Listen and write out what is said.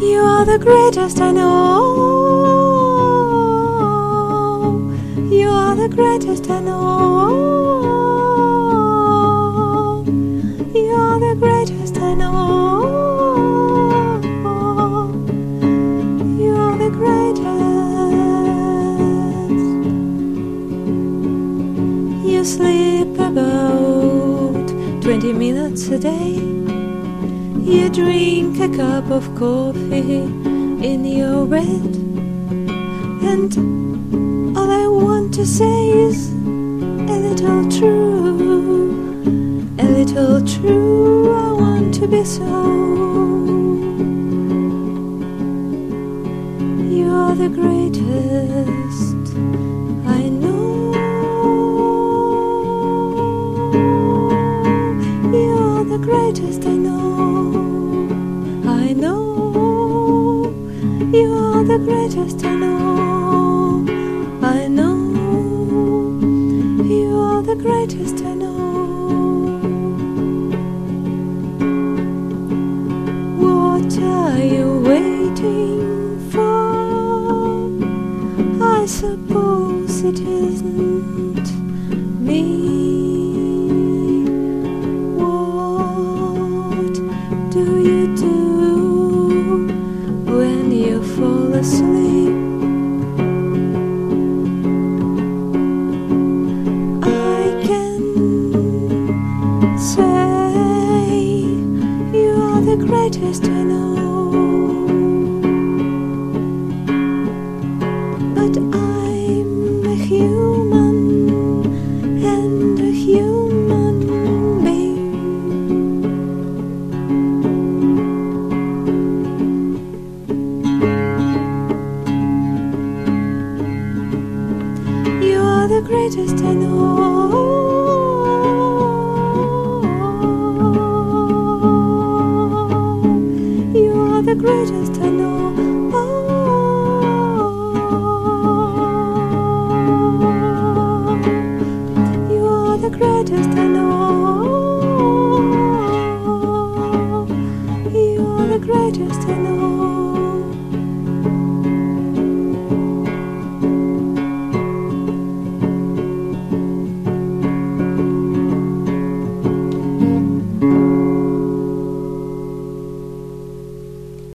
You are the greatest I know. You are the greatest I know. You are the greatest I know. You are the greatest. You sleep about 20 minutes a day. You drink a cup of coffee in your bed, and all I want to say is a little true, a little true. I want to be so. You are the greatest I know. You are the greatest I know. I know. You are the greatest I know. I know. You are the greatest I know. What are you waiting for? I suppose it isn't me. What do you do when you fall asleep? I can say you are the greatest I know. But I'm a human and a human being. You are the greatest I know.